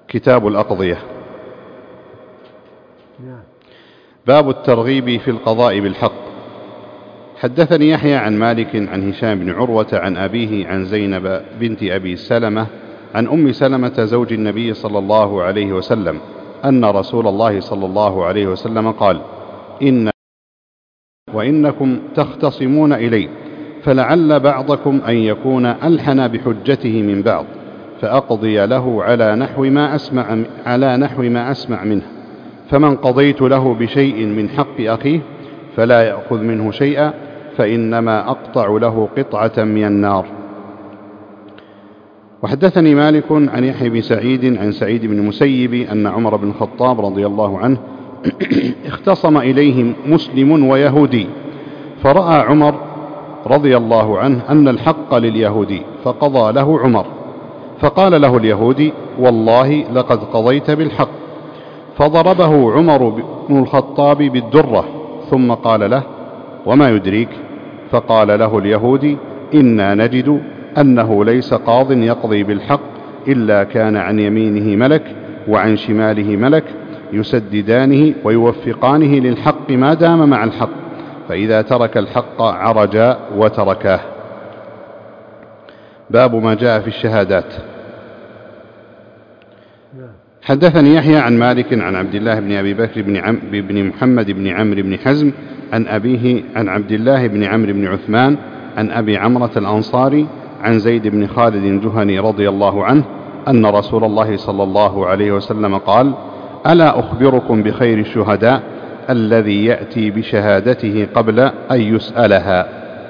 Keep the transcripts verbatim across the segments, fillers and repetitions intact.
كتاب الأقضية. باب الترغيب في القضاء بالحق. حدثني يحيى عن مالك عن هشام بن عروة عن أبيه عن زينب بنت أبي سلمة عن أم سلمة زوج النبي صلى الله عليه وسلم أن رسول الله صلى الله عليه وسلم قال: إن وإنكم تختصمون إلي، فلعل بعضكم أن يكون ألحن بحجته من بعض، فأقضي له على نحو ما أسمع, على نحو ما أسمع منه، فمن قضيت له بشيء من حق أخيه فلا يأخذ منه شيئا، فإنما أقطع له قطعة من النار. وحدثني مالك عن يحيى بن سعيد عن سعيد بن المسيب أن عمر بن الخطاب رضي الله عنه اختصم إليهم مسلم ويهودي، فرأى عمر رضي الله عنه أن الحق لليهودي فقضى له عمر، فقال له اليهودي: والله لقد قضيت بالحق. فضربه عمر بن الخطاب بالدرة، ثم قال له: وما يدريك؟ فقال له اليهودي: إنا نجد أنه ليس قاض يقضي بالحق إلا كان عن يمينه ملك وعن شماله ملك يسددانه ويوفقانه للحق ما دام مع الحق، فإذا ترك الحق عرجا وتركاه. باب ما جاء في الشهادات. حدثني يحيى عن مالك عن عبد الله بن أبي بكر بن, عم بن محمد بن عمرو بن حزم عن أبيه عن عبد الله بن عمرو بن عثمان عن أبي عمرة الأنصاري عن زيد بن خالد الجهني رضي الله عنه أن رسول الله صلى الله عليه وسلم قال: ألا أخبركم بخير الشهداء الذي يأتي بشهادته قبل أن يسألها.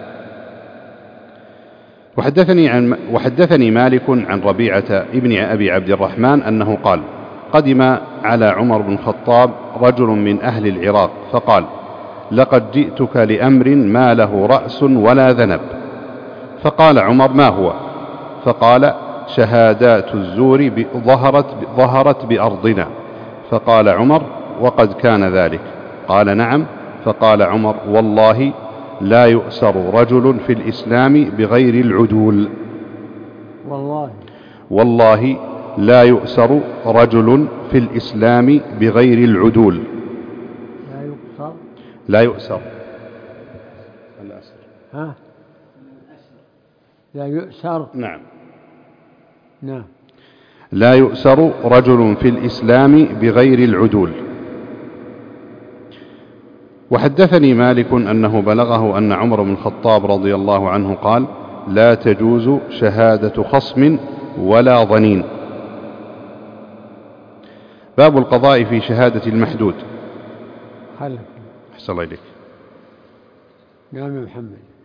وحدثني, عن وحدثني مالك عن ربيعة ابن أبي عبد الرحمن أنه قال: قدم على عمر بن الخطاب رجل من أهل العراق فقال: لقد جئتك لأمر ما له رأس ولا ذنب. فقال عمر: ما هو؟ فقال: شهادات الزور ظهرت, ظهرت بأرضنا. فقال عمر: وقد كان ذلك؟ قال: نعم. فقال عمر: والله لا يؤسر رجل في الإسلام بغير العدول. والله والله لا يؤسر رجل في الإسلام بغير العدول. لا يؤسر لا يؤسر الأسر ها لا يؤسر نعم نعم لا يؤسر رجل في الإسلام بغير العدول. وحدثني مالك أنه بلغه أن عمر بن الخطاب رضي الله عنه قال: لا تجوز شهادة خصم ولا ظنين. باب القضاء في شهادة المحدود. حلف أحسن الله إليك. نعم يا محمد.